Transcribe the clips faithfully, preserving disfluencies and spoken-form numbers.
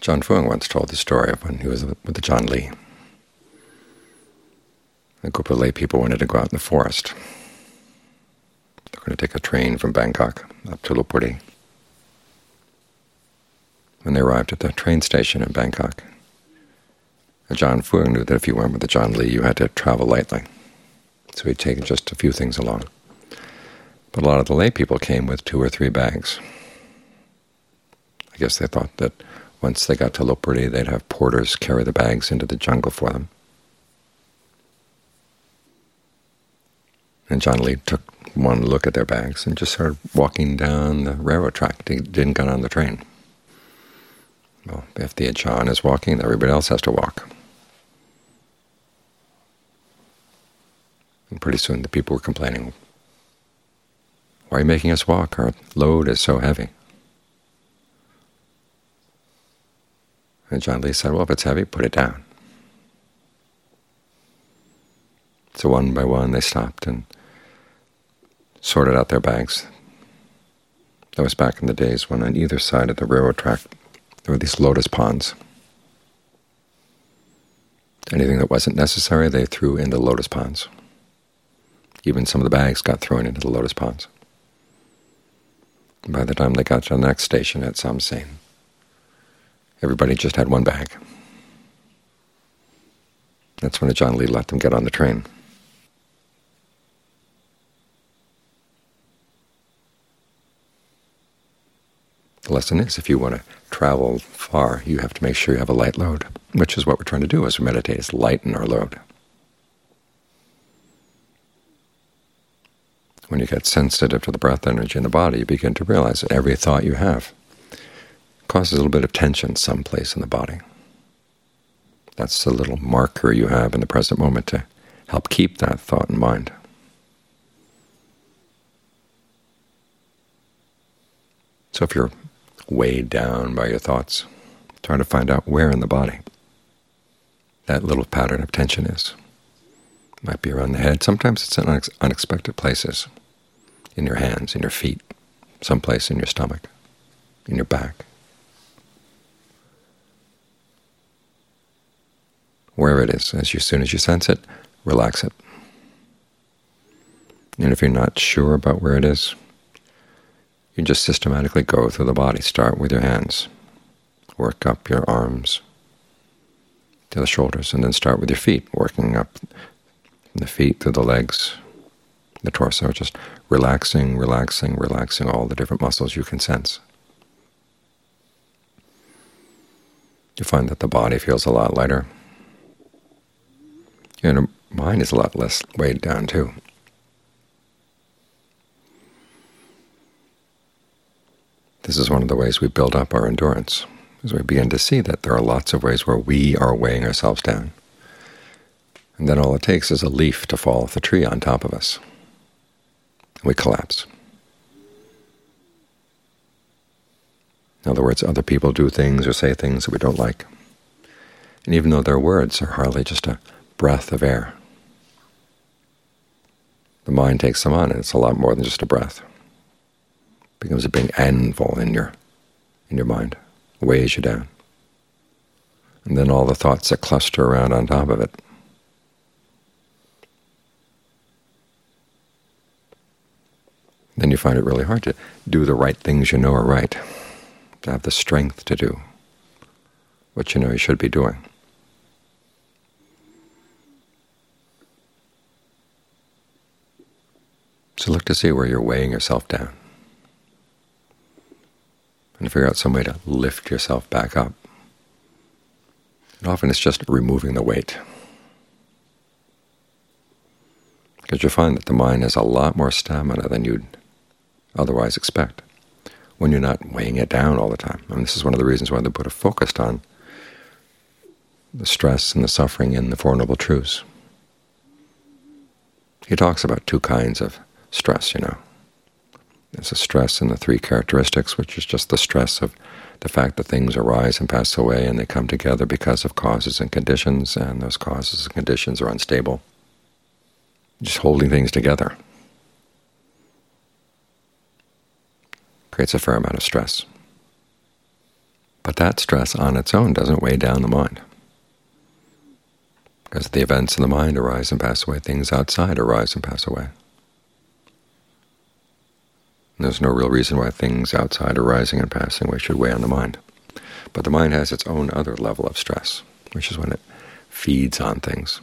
John Fuang once told the story of when he was with the Ajaan Lee. A group of lay people wanted to go out in the forest. They were going to take a train from Bangkok up to Lopburi. When they arrived at the train station in Bangkok, Ajaan Fuang knew that if you went with the Ajaan Lee, you had to travel lightly. So he'd taken just a few things along. But a lot of the lay people came with two or three bags. I guess they thought that once they got to Lopburi, they'd have porters carry the bags into the jungle for them. And Ajaan Lee took one look at their bags and just started walking down the railroad track. He didn't get on the train. Well, if the Ajaan is walking, everybody else has to walk. And pretty soon the people were complaining, "Why are you making us walk? Our load is so heavy." And Ajaan Lee said, "Well, if it's heavy, put it down." So one by one they stopped and sorted out their bags. That was back in the days when on either side of the railroad track there were these lotus ponds. Anything that wasn't necessary they threw into lotus ponds. Even some of the bags got thrown into the lotus ponds. And by the time they got to the next station at Samsen, everybody just had one bag. That's when Ajaan Lee let them get on the train. The lesson is, if you want to travel far, you have to make sure you have a light load, which is what we're trying to do as we meditate, is lighten our load. When you get sensitive to the breath energy in the body, you begin to realize that every thought you have causes a little bit of tension someplace in the body. That's the little marker you have in the present moment to help keep that thought in mind. So if you're weighed down by your thoughts, try to find out where in the body that little pattern of tension is. It might be around the head. Sometimes it's in unexpected places, in your hands, in your feet, someplace in your stomach, in your back. Wherever it is, as, you, as soon as you sense it, relax it. And if you're not sure about where it is, you just systematically go through the body. Start with your hands, work up your arms to the shoulders, and then start with your feet, working up from the feet through the legs, the torso, just relaxing, relaxing, relaxing all the different muscles you can sense. You find that the body feels a lot lighter. Your mind is a lot less weighed down, too. This is one of the ways we build up our endurance, as we begin to see that there are lots of ways where we are weighing ourselves down. And then all it takes is a leaf to fall off the tree on top of us, and we collapse. In other words, other people do things or say things that we don't like. And even though their words are hardly just a breath of air, the mind takes them on, and it's a lot more than just a breath. It becomes a big anvil in your in your mind, weighs you down. And then all the thoughts that cluster around on top of it. Then you find it really hard to do the right things you know are right, to have the strength to do what you know you should be doing. So look to see where you're weighing yourself down, and figure out some way to lift yourself back up. And often it's just removing the weight, because you'll find that the mind has a lot more stamina than you'd otherwise expect when you're not weighing it down all the time. I mean, this is one of the reasons why the Buddha focused on the stress and the suffering in the Four Noble Truths. He talks about two kinds of stress, you know. There's a stress in the three characteristics, which is just the stress of the fact that things arise and pass away, and they come together because of causes and conditions, and those causes and conditions are unstable. Just holding things together creates a fair amount of stress. But But that stress on its own doesn't weigh down the mind, because the events in the mind arise and pass away. Things outside arise and pass away. And there's no real reason why things outside arising and passing away should weigh on the mind. But the mind has its own other level of stress, which is when it feeds on things.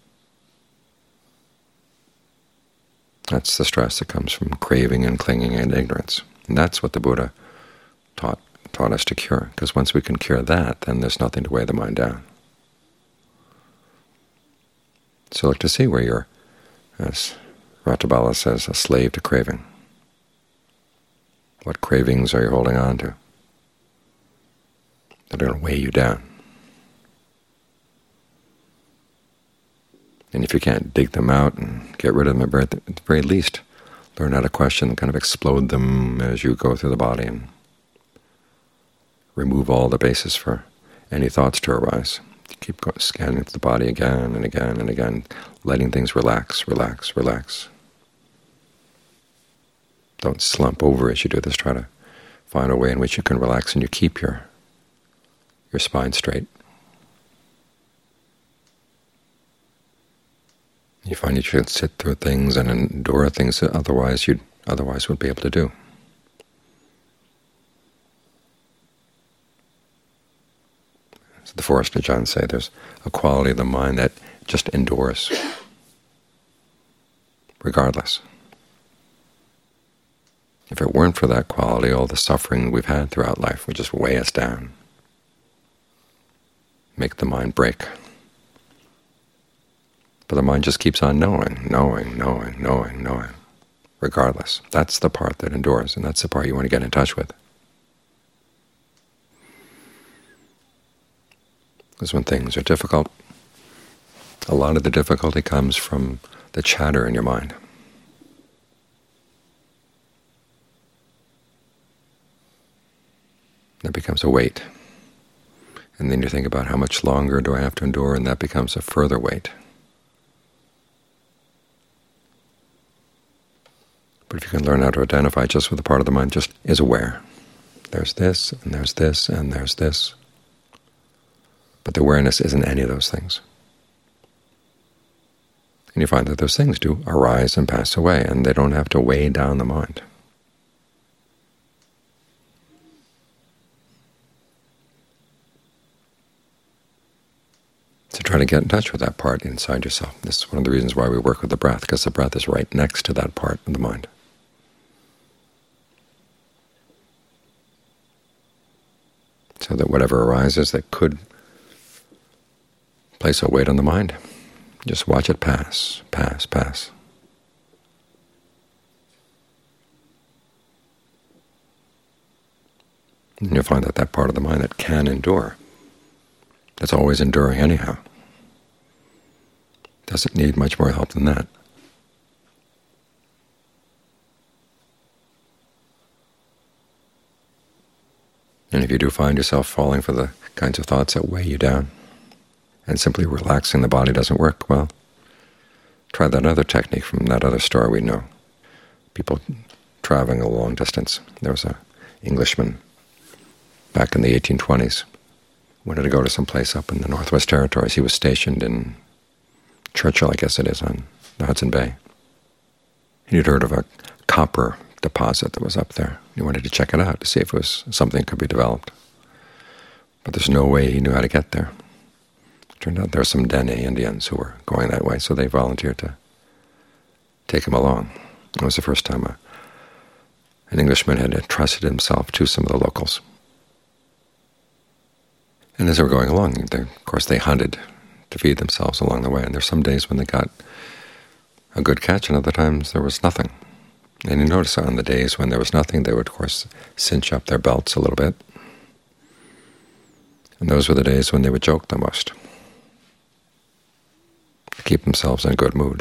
That's the stress that comes from craving and clinging and ignorance. And that's what the Buddha taught taught us to cure, because once we can cure that, then there's nothing to weigh the mind down. So look to see where you're, as Rattabala says, a slave to craving. What cravings are you holding on to that are going to weigh you down? And if you can't dig them out and get rid of them, at the very least, learn how to question and kind of explode them as you go through the body and remove all the basis for any thoughts to arise. Keep going, scanning the body again and again and again, letting things relax, relax, relax. Don't slump over as you do this. Try to find a way in which you can relax and you keep your, your spine straight. You find you should sit through things and endure things that otherwise you otherwise would be able to do. As the Forest Ajahn say, there's a quality of the mind that just endures, regardless. If it weren't for that quality, all the suffering we've had throughout life would just weigh us down, make the mind break. But the mind just keeps on knowing, knowing, knowing, knowing, knowing, regardless. That's the part that endures, and that's the part you want to get in touch with. Because when things are difficult, a lot of the difficulty comes from the chatter in your mind. That becomes a weight. And then you think about how much longer do I have to endure, and that becomes a further weight. But if you can learn how to identify just with the part of the mind just is aware. There's this, and there's this, and there's this. But the awareness isn't any of those things. And you find that those things do arise and pass away, and they don't have to weigh down the mind. So try to get in touch with that part inside yourself. This is one of the reasons why we work with the breath, because the breath is right next to that part of the mind. So that whatever arises that could place a weight on the mind, just watch it pass, pass, pass. And you'll find that that part of the mind that can endure, that's always enduring anyhow, doesn't need much more help than that. And if you do find yourself falling for the kinds of thoughts that weigh you down, and simply relaxing the body doesn't work, well, try that other technique from that other story we know. People traveling a long distance. There was an Englishman back in the eighteen twenties, wanted to go to some place up in the Northwest Territories. He was stationed in Churchill, I guess it is, on the Hudson Bay. He'd heard of a copper deposit that was up there. He wanted to check it out to see if it was something that could be developed. But there's no way he knew how to get there. It turned out there were some Dene Indians who were going that way, so they volunteered to take him along. It was the first time a, an Englishman had entrusted himself to some of the locals. And as they were going along, they, of course they hunted to feed themselves along the way, and there's some days when they got a good catch, and other times there was nothing. And you notice on the days when there was nothing, they would, of course, cinch up their belts a little bit. And those were the days when they would joke the most, to keep themselves in a good mood.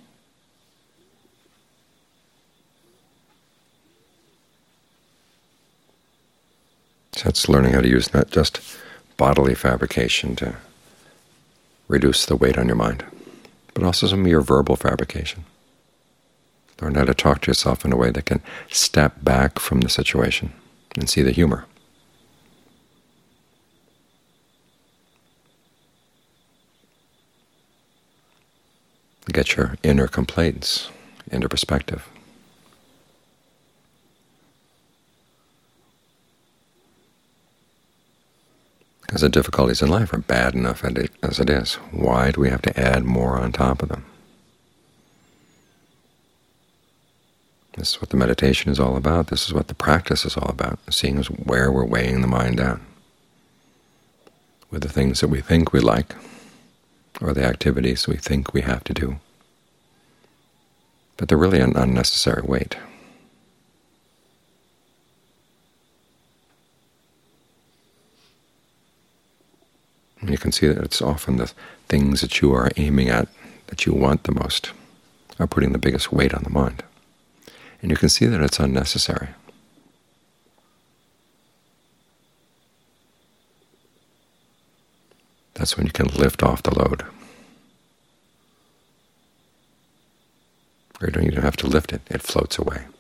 So it's learning how to use not just bodily fabrication to reduce the weight on your mind, but also some of your verbal fabrication. Learn how to talk to yourself in a way that can step back from the situation and see the humor. get your inner complaints into perspective. Because the difficulties in life are bad enough as it is. Why do we have to add more on top of them? This is what the meditation is all about. This is what the practice is all about, seeing as where we're weighing the mind down with the things that we think we like, or the activities we think we have to do. But they're really an unnecessary weight. And you can see that it's often the things that you are aiming at, that you want the most, are putting the biggest weight on the mind. And you can see that it's unnecessary. That's when you can lift off the load. Or you don't even have to lift it, it floats away.